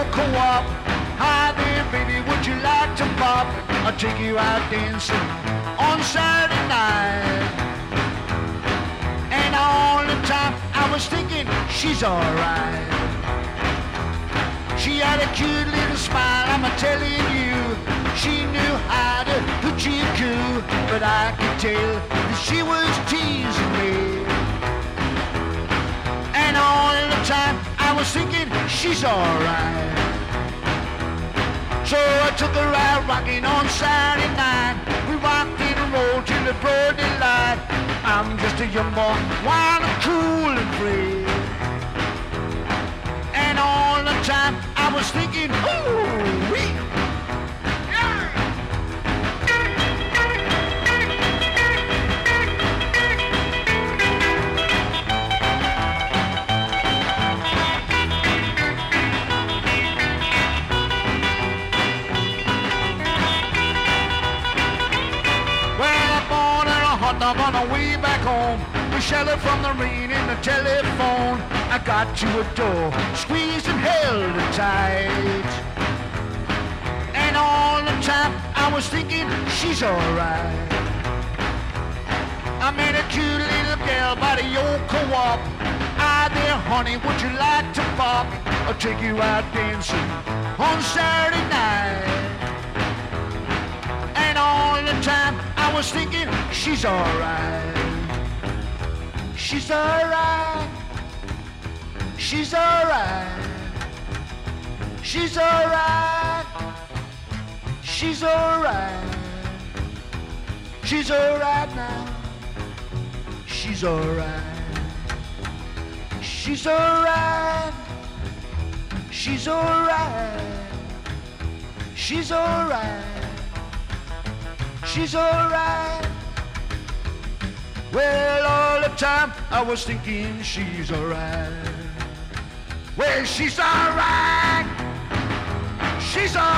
old co-op. Hi there, baby, would you like to pop? I'll take you out dancing on Saturday night. And all the time I was thinking she's alright. She had a cute little smile, I'm telling you. She knew how to hoochie coo, but I could tell that she was teasing me. And all the time I was thinking she's alright. So I took her out rocking on Saturday night. We rocked and rolled till the broad daylight. I'm just a young boy, wild and cool and free. And all the time I was thinking, ooh-wee. On the way back home, we sheltered from the rain in the telephone. I got to a door, squeezed and held it tight. And all the time I was thinking she's alright. I met a cute little girl by the old co-op. Hi there, honey, would you like to pop? I'll take you out dancing on Saturday night. And all the time I was thinking she's alright. She's alright. She's alright. She's alright. She's alright. She's alright now. She's alright. She's alright. She's alright. She's alright. She's alright. Well, all the time I was thinking she's alright. Well, she's alright. She's alright.